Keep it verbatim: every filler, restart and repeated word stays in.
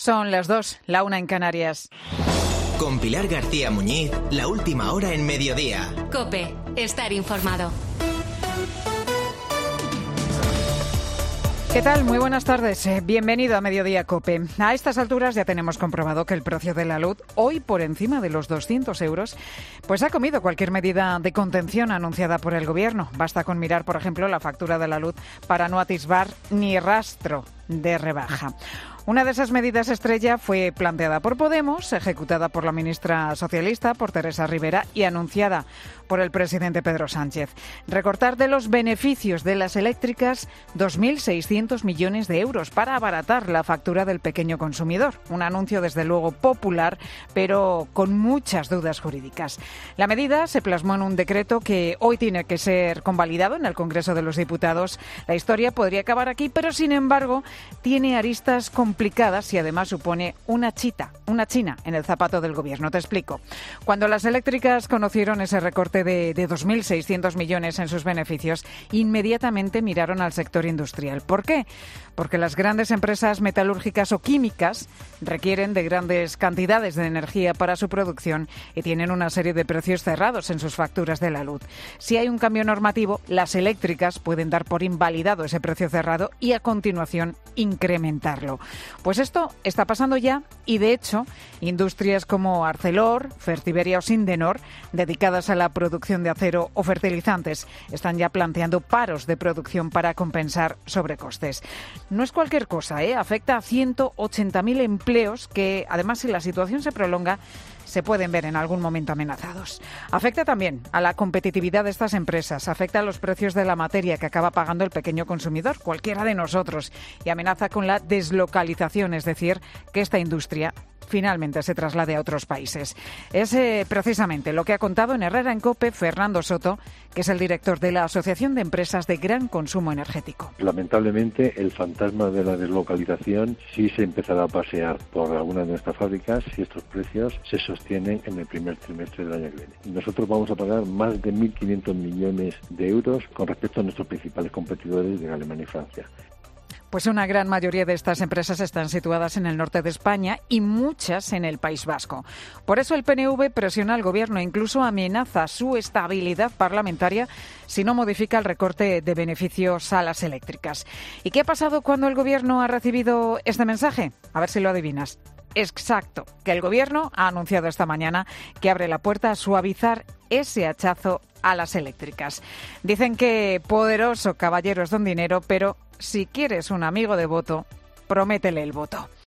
Son las dos, la una en Canarias. Con Pilar García Muñiz, la última hora en Mediodía. COPE, estar informado. ¿Qué tal? Muy buenas tardes. Bienvenido a Mediodía COPE. A estas alturas ya tenemos comprobado que el precio de la luz, hoy por encima de los doscientos euros, pues ha comido cualquier medida de contención anunciada por el Gobierno. Basta con mirar, por ejemplo, la factura de la luz para no atisbar ni rastro de rebaja. Una de esas medidas estrella fue planteada por Podemos, ejecutada por la ministra socialista, por Teresa Rivera, y anunciada por el presidente Pedro Sánchez. Recortar de los beneficios de las eléctricas dos mil seiscientos millones de euros para abaratar la factura del pequeño consumidor. Un anuncio, desde luego, popular, pero con muchas dudas jurídicas. La medida se plasmó en un decreto que hoy tiene que ser convalidado en el Congreso de los Diputados. La historia podría acabar aquí, pero sin embargo tiene aristas complicadas. complicadas y además supone una chita, una china en el zapato del Gobierno. Te explico. Cuando las eléctricas conocieron ese recorte de, de dos mil seiscientos millones en sus beneficios, inmediatamente miraron al sector industrial. ¿Por qué? Porque las grandes empresas metalúrgicas o químicas requieren de grandes cantidades de energía para su producción y tienen una serie de precios cerrados en sus facturas de la luz. Si hay un cambio normativo, las eléctricas pueden dar por invalidado ese precio cerrado y a continuación incrementarlo. Pues esto está pasando ya y, de hecho, industrias como Arcelor, Fertiberia o Sindenor, dedicadas a la producción de acero o fertilizantes, están ya planteando paros de producción para compensar sobrecostes. No es cualquier cosa, ¿eh? Afecta a ciento ochenta mil empleos que, además, si la situación se prolonga, se pueden ver en algún momento amenazados. Afecta también a la competitividad de estas empresas, afecta a los precios de la materia que acaba pagando el pequeño consumidor, cualquiera de nosotros, y amenaza con la deslocalización, es decir, que esta industria finalmente se traslade a otros países. Es eh, precisamente lo que ha contado en Herrera en COPE Fernando Soto, que es el director de la Asociación de Empresas de Gran Consumo Energético. Lamentablemente, el fantasma de la deslocalización sí se empezará a pasear por algunas de nuestras fábricas si estos precios se sostienen en el primer trimestre del año que viene. Nosotros vamos a pagar más de mil quinientos millones de euros con respecto a nuestros principales competidores de Alemania y Francia. Pues una gran mayoría de estas empresas están situadas en el norte de España y muchas en el País Vasco. Por eso el P N V presiona al Gobierno e incluso amenaza su estabilidad parlamentaria si no modifica el recorte de beneficios a las eléctricas. ¿Y qué ha pasado cuando el Gobierno ha recibido este mensaje? A ver si lo adivinas. Exacto, que el Gobierno ha anunciado esta mañana que abre la puerta a suavizar ese hachazo a las eléctricas. Dicen que poderoso caballero es don dinero, pero si quieres un amigo devoto, prométele el voto.